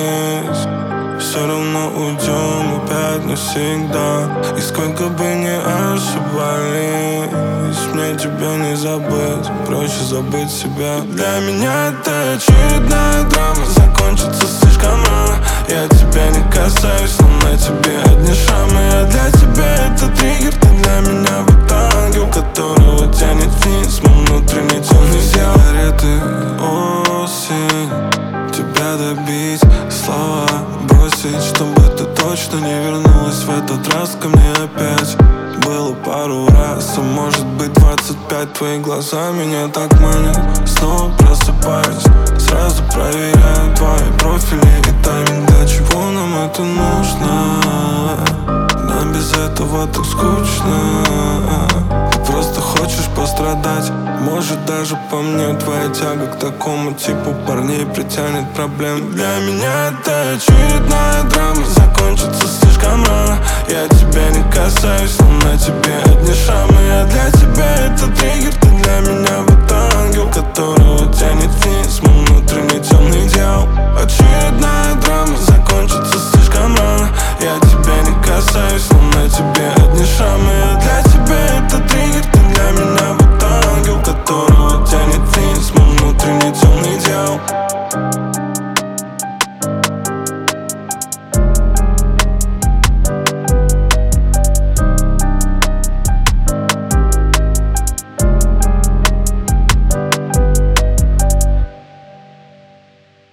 здесь. Все равно уйдем опять навсегда. И сколько бы ни ошибались, мне тебя не забыть, проще забыть себя. Для меня это очередная драма, закончится слишком рано. Я тебя не касаюсь, но на тебе одни шрамы. А для тебя это триггер, ты для меня вот ангел, которого тянет вниз мой внутренний темный сигареты. Осень, тебя добить, слова бросить, чтобы ты точно не вернулась в этот раз ко мне опять. Было пару раз, а может быть 25. Твои глаза меня так манят, снова просыпаюсь, сразу проверяю твои профили и тайминг. Для чего нам это нужно? Нам без этого так скучно. Ты просто хочешь пострадать, может даже по мне твоя тяга к такому типу парней притянет проблем. Для меня это очередная драма, закончится слишком рано. Я тебя не касаюсь, но на тебе одни шрамы. А для тебя это триггер, ты для меня вот ангел, которого тянет вниз мой внутренний темный дьявол.